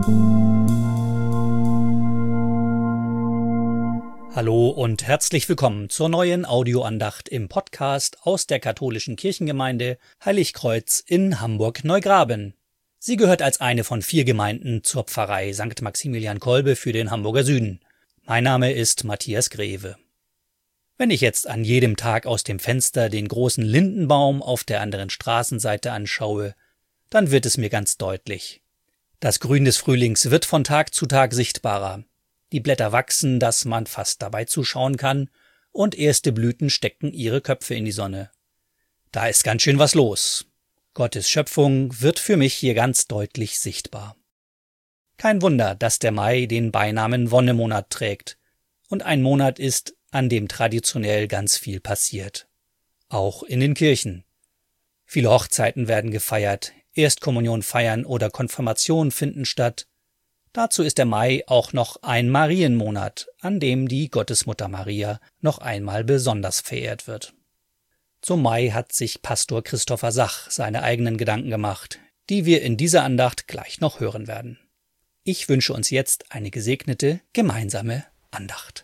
Hallo und herzlich willkommen zur neuen Audioandacht im Podcast aus der katholischen Kirchengemeinde Heiligkreuz in Hamburg-Neugraben. Sie gehört als eine von 4 Gemeinden zur Pfarrei St. Maximilian Kolbe für den Hamburger Süden. Mein Name ist Matthias Greve. Wenn ich jetzt an jedem Tag aus dem Fenster den großen Lindenbaum auf der anderen Straßenseite anschaue, dann wird es mir ganz deutlich. Das Grün des Frühlings wird von Tag zu Tag sichtbarer. Die Blätter wachsen, dass man fast dabei zuschauen kann, und erste Blüten stecken ihre Köpfe in die Sonne. Da ist ganz schön was los. Gottes Schöpfung wird für mich hier ganz deutlich sichtbar. Kein Wunder, dass der Mai den Beinamen Wonnemonat trägt und ein Monat ist, an dem traditionell ganz viel passiert. Auch in den Kirchen. Viele Hochzeiten werden gefeiert, Erstkommunion feiern oder Konfirmation finden statt. Dazu ist der Mai auch noch ein Marienmonat, an dem die Gottesmutter Maria noch einmal besonders verehrt wird. Zum Mai hat sich Pastor Christopher Sach seine eigenen Gedanken gemacht, die wir in dieser Andacht gleich noch hören werden. Ich wünsche uns jetzt eine gesegnete, gemeinsame Andacht.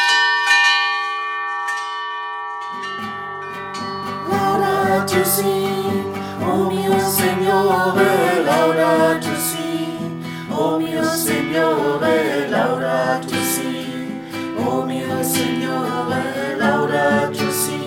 Laudato si, o mio Signore, laudato si, o mio Signore, laudato si, o mio Signore, laudato si,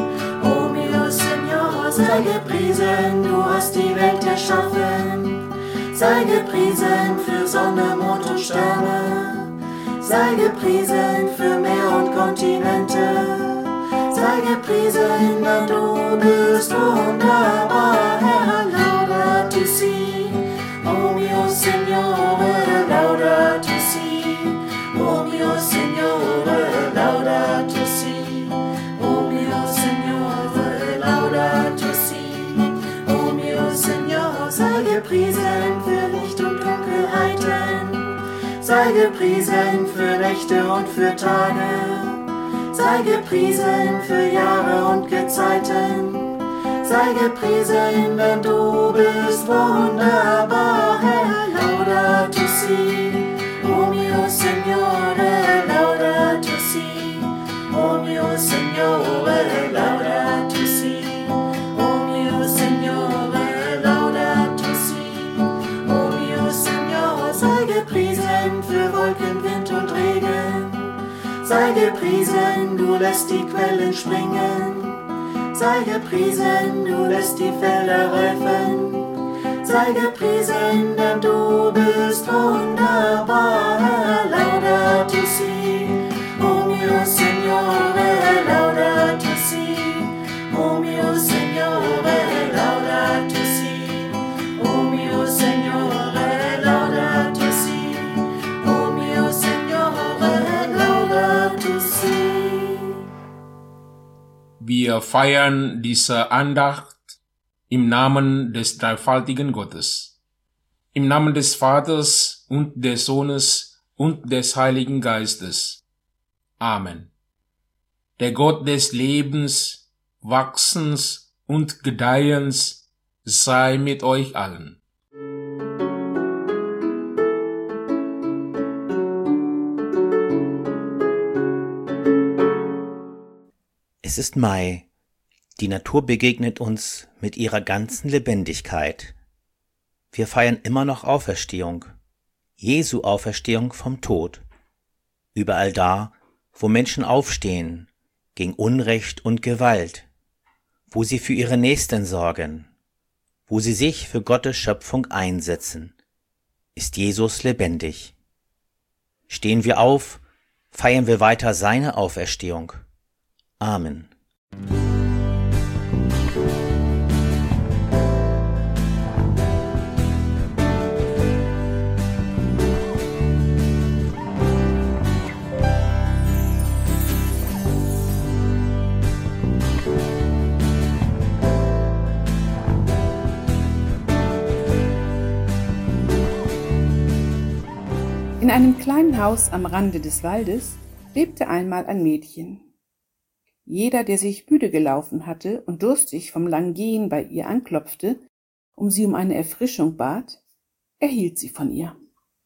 o mio Signore, sei gepriesen, du hast die Welt erschaffen, sei gepriesen für Sonne, Mond und Sterne, sei gepriesen für Meer und Kontinente. Sei gepriesen, denn du bist wunderbar, Herr, laudato si, o mio Signore, laudato si, o mio Signore, laudato si, o mio Signore, laudato si, o mio Signore, sei gepriesen für Licht und Dunkelheiten, sei gepriesen für Nächte und für Tage. Sei gepriesen für Jahre und Gezeiten, sei gepriesen, denn du bist wunderbar, Herr, laudato si, o mio Signore, laudato si, o mio Signore, laudato si, o mio Signore, laudato si, o mio Signore, sei gepriesen für Wolken, Wind und Regen. Sei gepriesen, du lässt die Quellen springen. Sei gepriesen, du lässt die Felder reifen. Sei gepriesen, denn du bist wunderbar, Herr, laudato si, o mio Signore, laudato si, o mio Signore, laudato si, o mio Signore, laudato si, o mio Signore, laudato si. Wir feiern diese Andacht im Namen des dreifaltigen Gottes, im Namen des Vaters und des Sohnes und des Heiligen Geistes. Amen. Der Gott des Lebens, Wachsens und Gedeihens sei mit euch allen. Es ist Mai. Die Natur begegnet uns mit ihrer ganzen Lebendigkeit. Wir feiern immer noch Auferstehung, Jesu Auferstehung vom Tod. Überall da, wo Menschen aufstehen, gegen Unrecht und Gewalt, wo sie für ihre Nächsten sorgen, wo sie sich für Gottes Schöpfung einsetzen, ist Jesus lebendig. Stehen wir auf, feiern wir weiter seine Auferstehung. Amen. In einem kleinen Haus am Rande des Waldes lebte einmal ein Mädchen. Jeder, der sich müde gelaufen hatte und durstig vom langen Gehen bei ihr anklopfte, sie um eine Erfrischung bat, erhielt sie von ihr.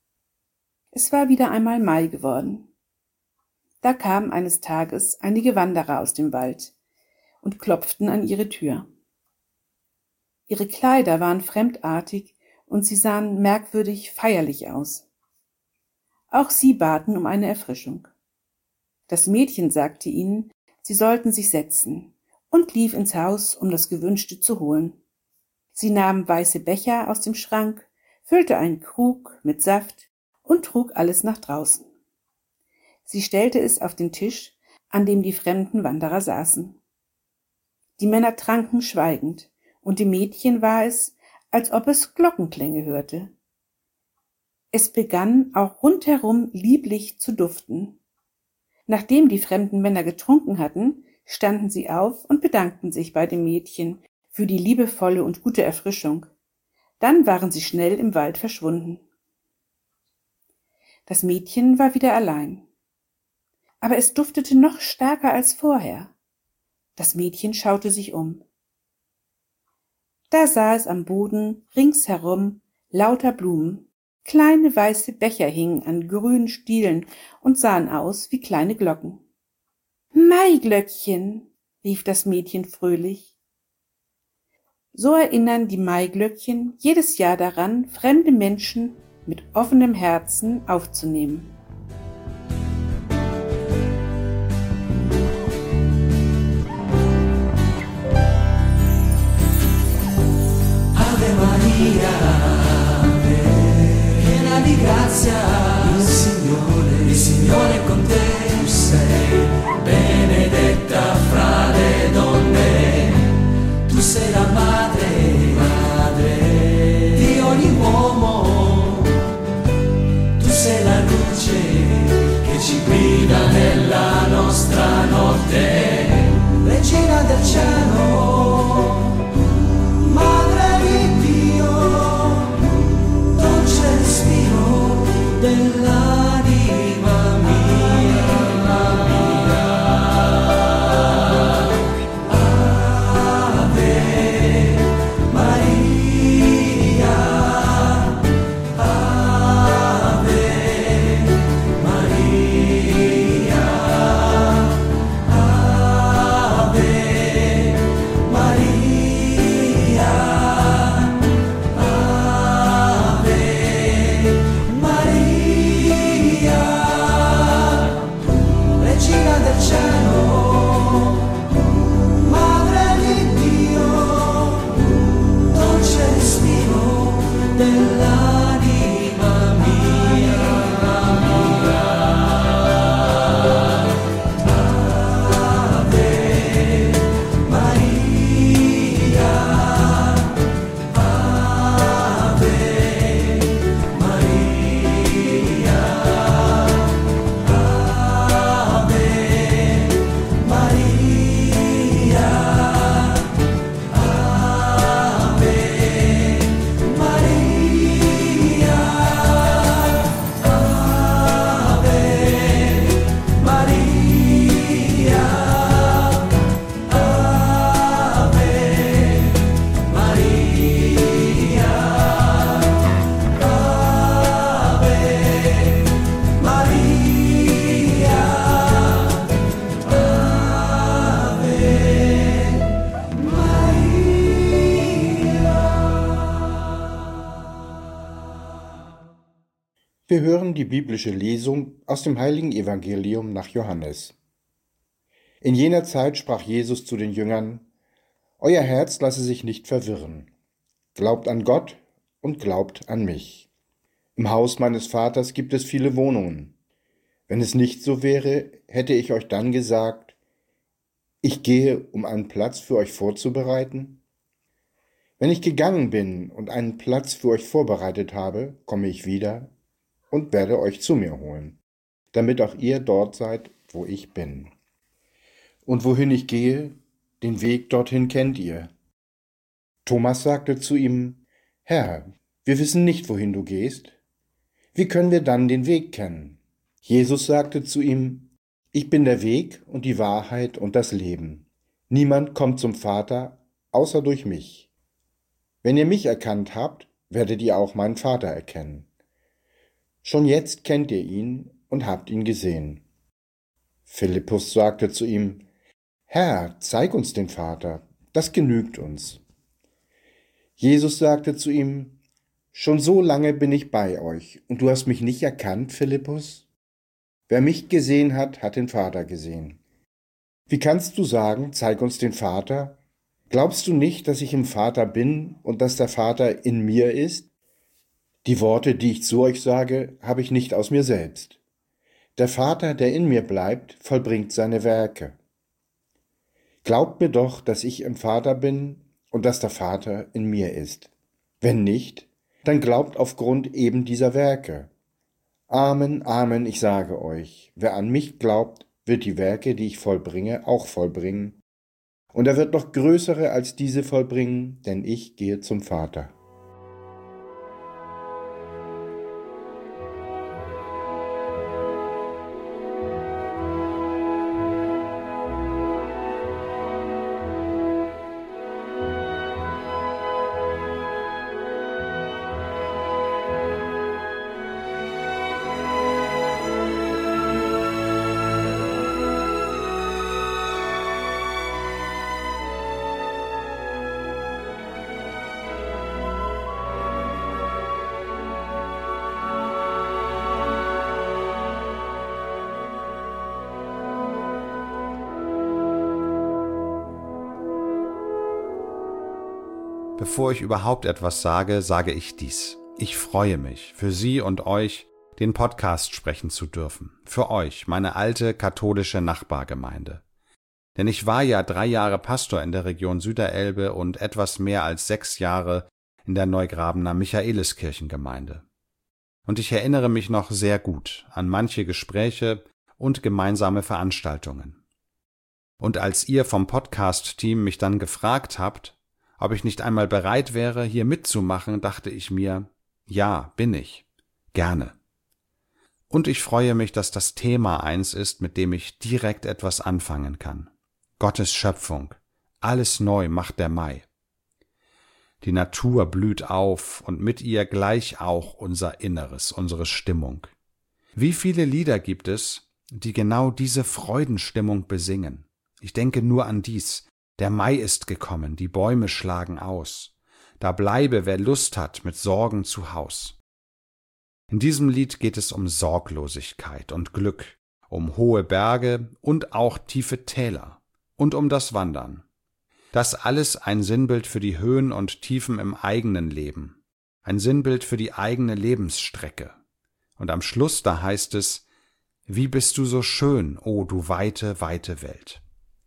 Es war wieder einmal Mai geworden. Da kamen eines Tages einige Wanderer aus dem Wald und klopften an ihre Tür. Ihre Kleider waren fremdartig und sie sahen merkwürdig feierlich aus. Auch sie baten um eine Erfrischung. Das Mädchen sagte ihnen, sie sollten sich setzen, und lief ins Haus, um das Gewünschte zu holen. Sie nahm weiße Becher aus dem Schrank, füllte einen Krug mit Saft und trug alles nach draußen. Sie stellte es auf den Tisch, an dem die fremden Wanderer saßen. Die Männer tranken schweigend, und dem Mädchen war es, als ob es Glockenklänge hörte. Es begann auch rundherum lieblich zu duften. Nachdem die fremden Männer getrunken hatten, standen sie auf und bedankten sich bei dem Mädchen für die liebevolle und gute Erfrischung. Dann waren sie schnell im Wald verschwunden. Das Mädchen war wieder allein. Aber es duftete noch stärker als vorher. Das Mädchen schaute sich um. Da sah es am Boden ringsherum lauter Blumen. Kleine weiße Becher hingen an grünen Stielen und sahen aus wie kleine Glocken. »Maiglöckchen«, rief das Mädchen fröhlich. So erinnern die Maiglöckchen jedes Jahr daran, fremde Menschen mit offenem Herzen aufzunehmen. Ave Maria, piena di grazia, il Signore è con te, tu sei benedetta fra le donne, tu sei la madre di ogni uomo, tu sei la luce che ci guida nella nostra notte, regina del cielo, madre di Dio, dolce respiro dell'anima mia, Ave Maria, Ave Maria, Ave Maria, Ave Maria, regina del cielo, madre di Dio, dolce respiro dell'anima mia, Ave Maria, Ave Maria, Ave Maria, Ave Maria, Ave Maria, Wir hören die biblische Lesung aus dem heiligen Evangelium nach Johannes. In jener Zeit sprach Jesus zu den Jüngern: Euer Herz lasse sich nicht verwirren. Glaubt an Gott und glaubt an mich. Im Haus meines Vaters gibt es viele Wohnungen. Wenn es nicht so wäre, hätte ich euch dann gesagt: Ich gehe, um einen Platz für euch vorzubereiten. Wenn ich gegangen bin und einen Platz für euch vorbereitet habe, komme ich wieder und werde euch zu mir holen, damit auch ihr dort seid, wo ich bin. Und wohin ich gehe, den Weg dorthin kennt ihr. Thomas sagte zu ihm: Herr, wir wissen nicht, wohin du gehst. Wie können wir dann den Weg kennen? Jesus sagte zu ihm: Ich bin der Weg und die Wahrheit und das Leben. Niemand kommt zum Vater, außer durch mich. Wenn ihr mich erkannt habt, werdet ihr auch meinen Vater erkennen. Schon jetzt kennt ihr ihn und habt ihn gesehen. Philippus sagte zu ihm: Herr, zeig uns den Vater, das genügt uns. Jesus sagte zu ihm: Schon so lange bin ich bei euch, und du hast mich nicht erkannt, Philippus? Wer mich gesehen hat, hat den Vater gesehen. Wie kannst du sagen, zeig uns den Vater? Glaubst du nicht, dass ich im Vater bin und dass der Vater in mir ist? Die Worte, die ich zu euch sage, habe ich nicht aus mir selbst. Der Vater, der in mir bleibt, vollbringt seine Werke. Glaubt mir doch, dass ich im Vater bin und dass der Vater in mir ist. Wenn nicht, dann glaubt aufgrund eben dieser Werke. Amen, Amen, ich sage euch, wer an mich glaubt, wird die Werke, die ich vollbringe, auch vollbringen. Und er wird noch größere als diese vollbringen, denn ich gehe zum Vater. Bevor ich überhaupt etwas sage, sage ich dies. Ich freue mich, für Sie und euch den Podcast sprechen zu dürfen. Für euch, meine alte katholische Nachbargemeinde. Denn ich war ja 3 Jahre Pastor in der Region Süderelbe und etwas mehr als 6 Jahre in der Neugrabener Michaeliskirchengemeinde. Und ich erinnere mich noch sehr gut an manche Gespräche und gemeinsame Veranstaltungen. Und als ihr vom Podcast-Team mich dann gefragt habt, ob ich nicht einmal bereit wäre, hier mitzumachen, dachte ich mir, ja, bin ich. Gerne. Und ich freue mich, dass das Thema eins ist, mit dem ich direkt etwas anfangen kann. Gottes Schöpfung. Alles neu macht der Mai. Die Natur blüht auf und mit ihr gleich auch unser Inneres, unsere Stimmung. Wie viele Lieder gibt es, die genau diese Freudenstimmung besingen? Ich denke nur an dies. Der Mai ist gekommen, die Bäume schlagen aus. Da bleibe, wer Lust hat, mit Sorgen zu Haus. In diesem Lied geht es um Sorglosigkeit und Glück, um hohe Berge und auch tiefe Täler und um das Wandern. Das alles ein Sinnbild für die Höhen und Tiefen im eigenen Leben, ein Sinnbild für die eigene Lebensstrecke. Und am Schluss, da heißt es: Wie bist du so schön, o du weite, weite Welt.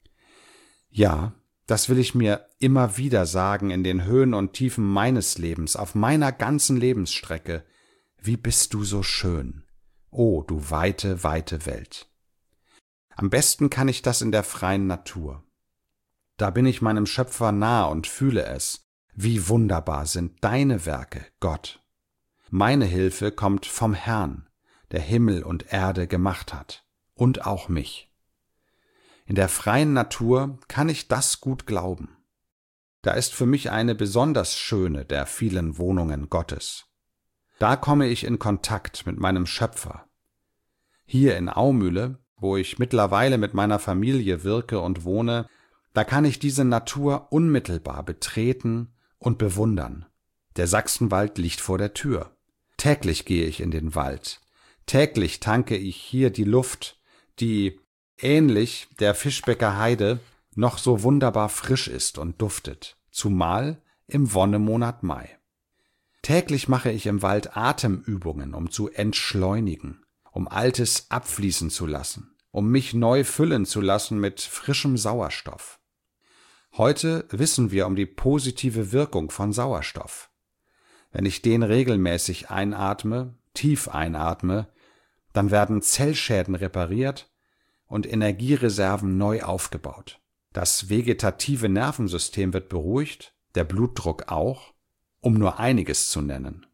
Ja, das will ich mir immer wieder sagen in den Höhen und Tiefen meines Lebens, auf meiner ganzen Lebensstrecke. Wie bist du so schön, o du weite, weite Welt. Am besten kann ich das in der freien Natur. Da bin ich meinem Schöpfer nah und fühle es. Wie wunderbar sind deine Werke, Gott. Meine Hilfe kommt vom Herrn, der Himmel und Erde gemacht hat, und auch mich. In der freien Natur kann ich das gut glauben. Da ist für mich eine besonders schöne der vielen Wohnungen Gottes. Da komme ich in Kontakt mit meinem Schöpfer. Hier in Aumühle, wo ich mittlerweile mit meiner Familie wirke und wohne, da kann ich diese Natur unmittelbar betreten und bewundern. Der Sachsenwald liegt vor der Tür. Täglich gehe ich in den Wald. Täglich tanke ich hier die Luft, die ähnlich der Fischbecker Heide noch so wunderbar frisch ist und duftet, zumal im Wonnemonat Mai. Täglich mache ich im Wald Atemübungen, um zu entschleunigen, um Altes abfließen zu lassen, um mich neu füllen zu lassen mit frischem Sauerstoff. Heute wissen wir um die positive Wirkung von Sauerstoff. Wenn ich den regelmäßig einatme, tief einatme, dann werden Zellschäden repariert und Energiereserven neu aufgebaut. Das vegetative Nervensystem wird beruhigt, der Blutdruck auch, um nur einiges zu nennen.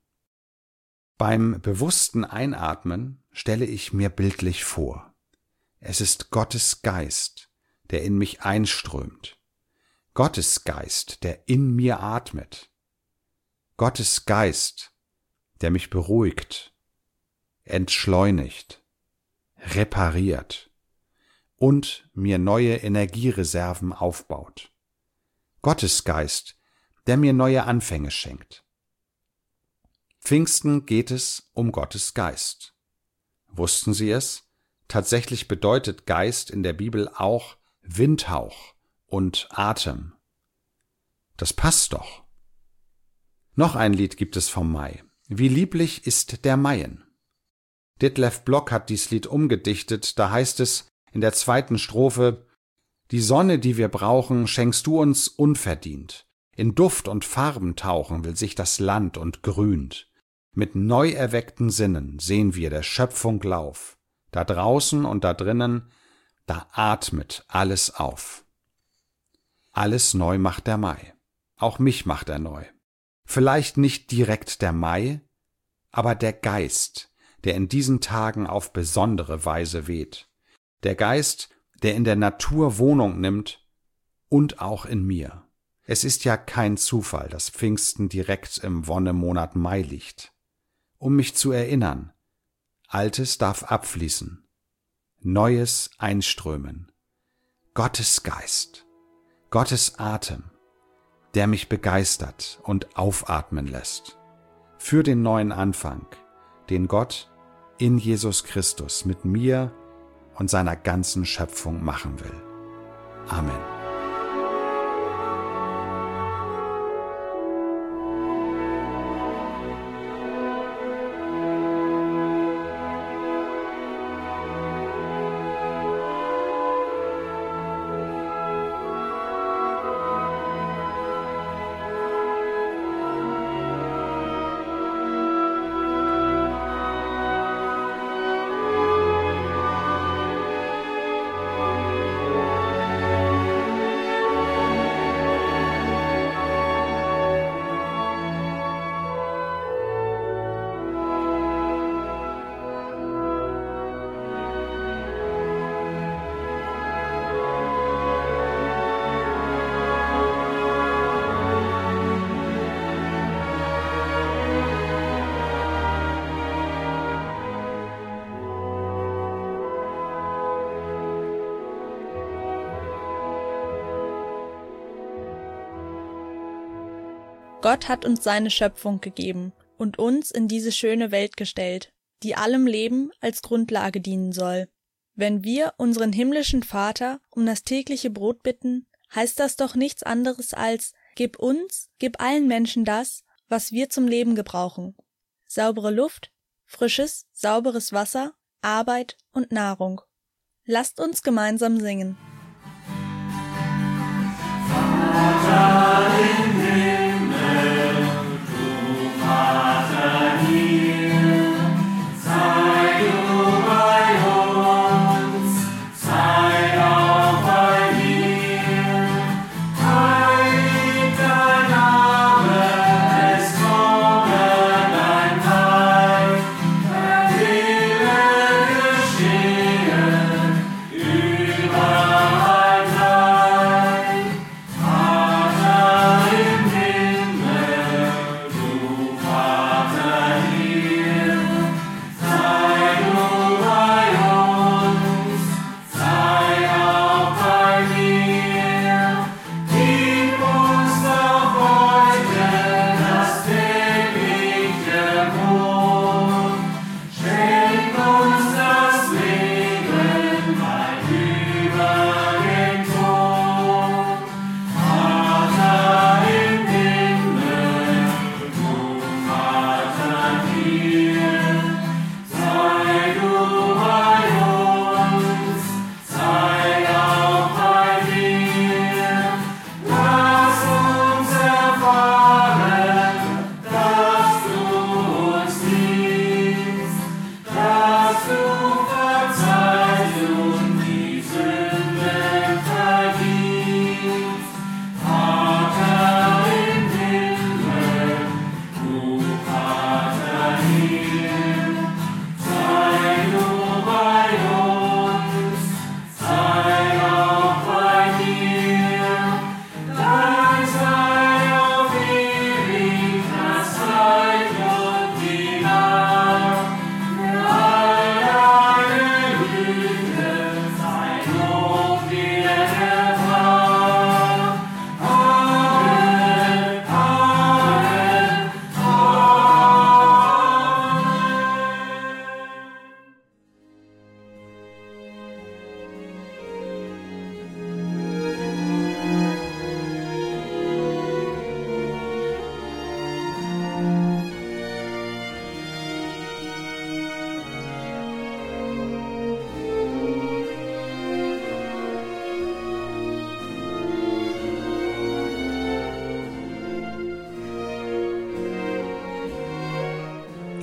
Beim bewussten Einatmen stelle ich mir bildlich vor: Es ist Gottes Geist, der in mich einströmt. Gottes Geist, der in mir atmet. Gottes Geist, der mich beruhigt. entschleunigt, repariert und mir neue Energiereserven aufbaut. Gottes Geist, der mir neue Anfänge schenkt. Pfingsten geht es um Gottes Geist. Wussten Sie es? Tatsächlich bedeutet Geist in der Bibel auch Windhauch und Atem. Das passt doch. Noch ein Lied gibt es vom Mai. Wie lieblich ist der Maien. Ditlev Block hat dies Lied umgedichtet, da heißt es in der 2. Strophe: Die Sonne, die wir brauchen, schenkst du uns unverdient. In Duft und Farben tauchen will sich das Land und grünt. Mit neu erweckten Sinnen sehen wir der Schöpfung Lauf. Da draußen und da drinnen, da atmet alles auf. Alles neu macht der Mai. Auch mich macht er neu. Vielleicht nicht direkt der Mai, aber der Geist, der in diesen Tagen auf besondere Weise weht. Der Geist, der in der Natur Wohnung nimmt und auch in mir. Es ist ja kein Zufall, dass Pfingsten direkt im Wonnemonat Mai liegt. Um mich zu erinnern, Altes darf abfließen, Neues einströmen. Gottes Geist, Gottes Atem, der mich begeistert und aufatmen lässt. Für den neuen Anfang, den Gott in Jesus Christus mit mir und seiner ganzen Schöpfung machen will. Amen. Gott hat uns seine Schöpfung gegeben und uns in diese schöne Welt gestellt, die allem Leben als Grundlage dienen soll. Wenn wir unseren himmlischen Vater um das tägliche Brot bitten, heißt das doch nichts anderes als: Gib uns, gib allen Menschen das, was wir zum Leben gebrauchen. Saubere Luft, frisches, sauberes Wasser, Arbeit und Nahrung. Lasst uns gemeinsam singen. Vater im Himmel, du Vater hier, sei du bei uns, sei auch bei mir. Heilig dein Name, es komme dein Reich, dein Wille geschehen, überall.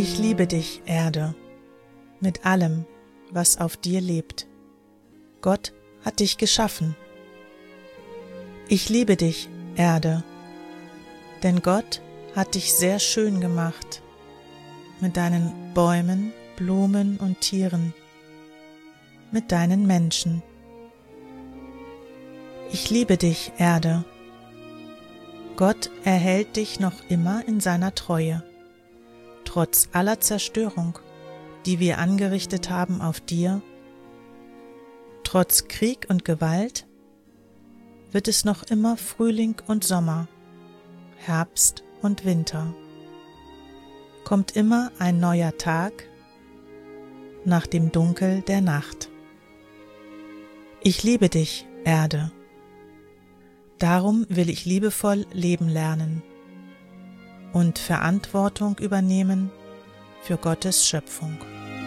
Ich liebe dich, Erde, mit allem, was auf dir lebt. Gott hat dich geschaffen. Ich liebe dich, Erde, denn Gott hat dich sehr schön gemacht, mit deinen Bäumen, Blumen und Tieren, mit deinen Menschen. Ich liebe dich, Erde. Gott erhält dich noch immer in seiner Treue, trotz aller Zerstörung, die wir angerichtet haben auf dir. Trotz Krieg und Gewalt wird es noch immer Frühling und Sommer, Herbst und Winter. Kommt immer ein neuer Tag nach dem Dunkel der Nacht. Ich liebe dich, Erde. Darum will ich liebevoll leben lernen und Verantwortung übernehmen für Gottes Schöpfung.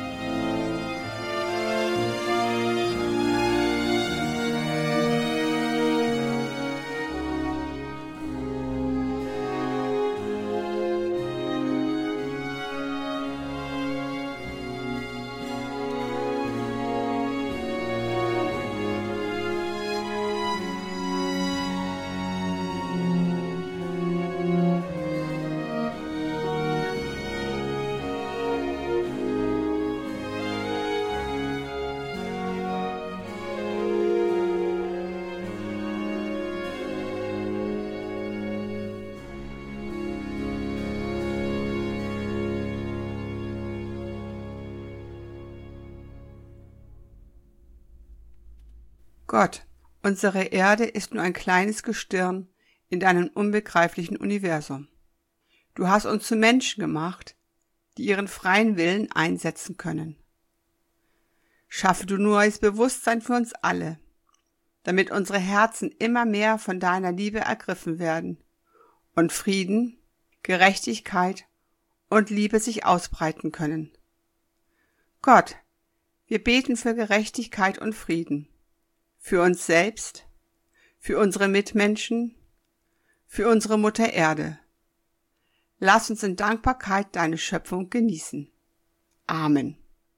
Gott, unsere Erde ist nur ein kleines Gestirn in deinem unbegreiflichen Universum. Du hast uns zu Menschen gemacht, die ihren freien Willen einsetzen können. Schaffe du neues Bewusstsein für uns alle, damit unsere Herzen immer mehr von deiner Liebe ergriffen werden und Frieden, Gerechtigkeit und Liebe sich ausbreiten können. Gott, wir beten für Gerechtigkeit und Frieden. Für uns selbst, für unsere Mitmenschen, für unsere Mutter Erde. Lass uns in Dankbarkeit deine Schöpfung genießen. Amen.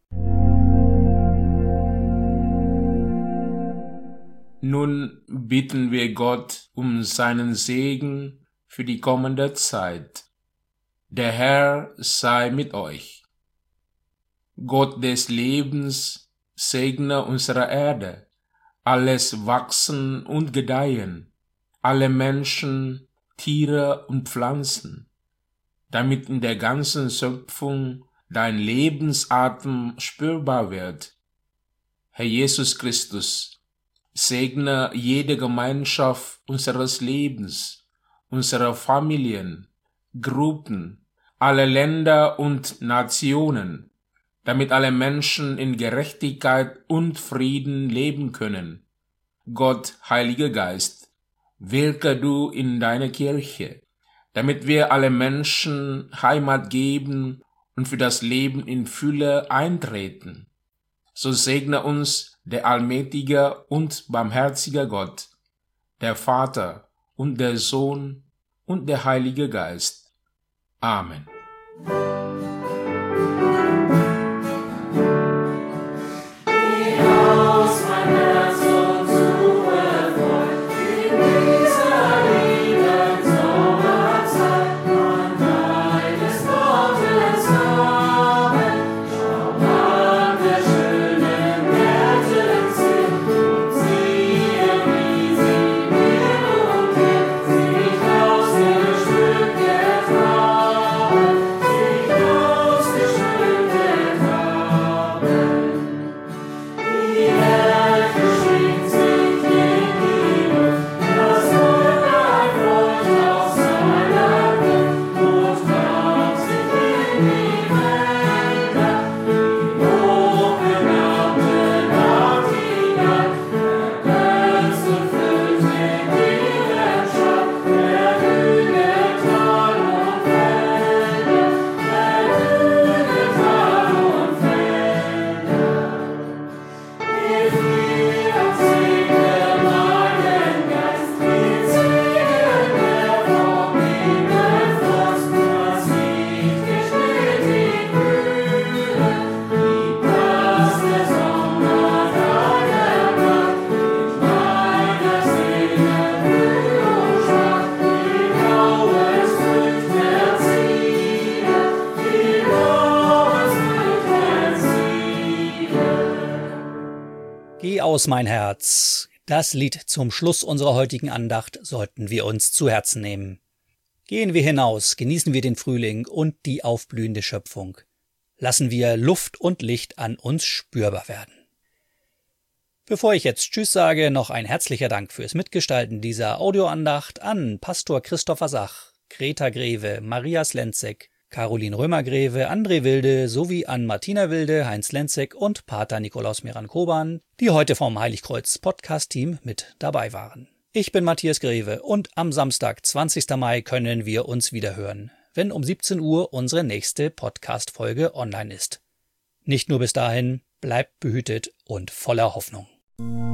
Nun bitten wir Gott um seinen Segen für die kommende Zeit. Der Herr sei mit euch. Gott des Lebens segne unsere Erde, alles Wachsen und Gedeihen, alle Menschen, Tiere und Pflanzen, damit in der ganzen Schöpfung dein Lebensatem spürbar wird. Herr Jesus Christus, segne jede Gemeinschaft unseres Lebens, unsere Familien, Gruppen, alle Länder und Nationen, damit alle Menschen in Gerechtigkeit und Frieden leben können. Gott, Heiliger Geist, wirke du in deiner Kirche, damit wir alle Menschen Heimat geben und für das Leben in Fülle eintreten. So segne uns der allmächtige und barmherzige Gott, der Vater und der Sohn und der Heilige Geist. Amen. Geh aus, mein Herz. Das Lied zum Schluss unserer heutigen Andacht sollten wir uns zu Herzen nehmen. Gehen wir hinaus, genießen wir den Frühling und die aufblühende Schöpfung. Lassen wir Luft und Licht an uns spürbar werden. Bevor ich jetzt Tschüss sage, noch ein herzlicher Dank fürs Mitgestalten dieser Audioandacht an Pastor Christopher Sach, Greta Greve, Maria Slenzek, Caroline Römer-Greve, André Wilde sowie an Martina Wilde, Heinz Lenzek und Pater Nikolaus Meran-Koban, die heute vom Heiligkreuz-Podcast-Team mit dabei waren. Ich bin Matthias Greve und am Samstag, 20. Mai, können wir uns wieder hören, wenn um 17 Uhr unsere nächste Podcast-Folge online ist. Nicht nur bis dahin, bleibt behütet und voller Hoffnung.